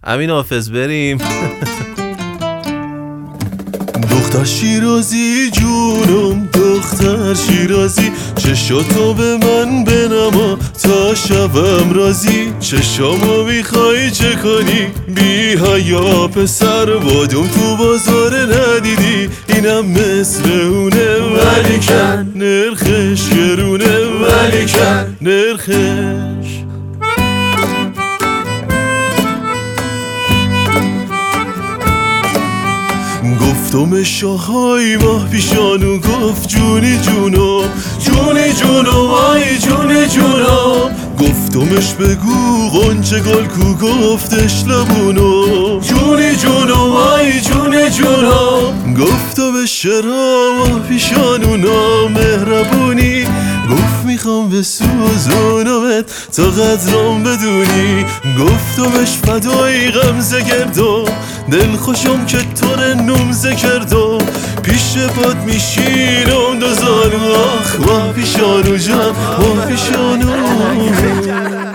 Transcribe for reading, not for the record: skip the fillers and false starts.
امین حافظ بریم. دختر شیرازی جونم، دختر شیرازی، چشاتو به من بنما تا شبم رازی. چشامو میخوای چه کنی بی حیا پسر، بادم تو بازار ندیدی اینم مثل اونه، ولی کن نرخش گرونه، ولی کن نرخش. گفتم شاهای ماه پیشانو، گفت جونی جونو، جونی جونو، آی جونی جونو. گفتمش بگو غنچه گل کو، گفتش لبونو، جونی جونو، آی جونی جونو. گفتمش چرا ماه پیشانو نامهربونی، گفت میخوام بسوزونمت تا قدرم بدونی. گفتمش فدای غمزه گردم، دل خوشم که تو نمزه کردم، پیش پات میشینم دو زانو، آخ ماه پیشانو جان، ماه پیشانو.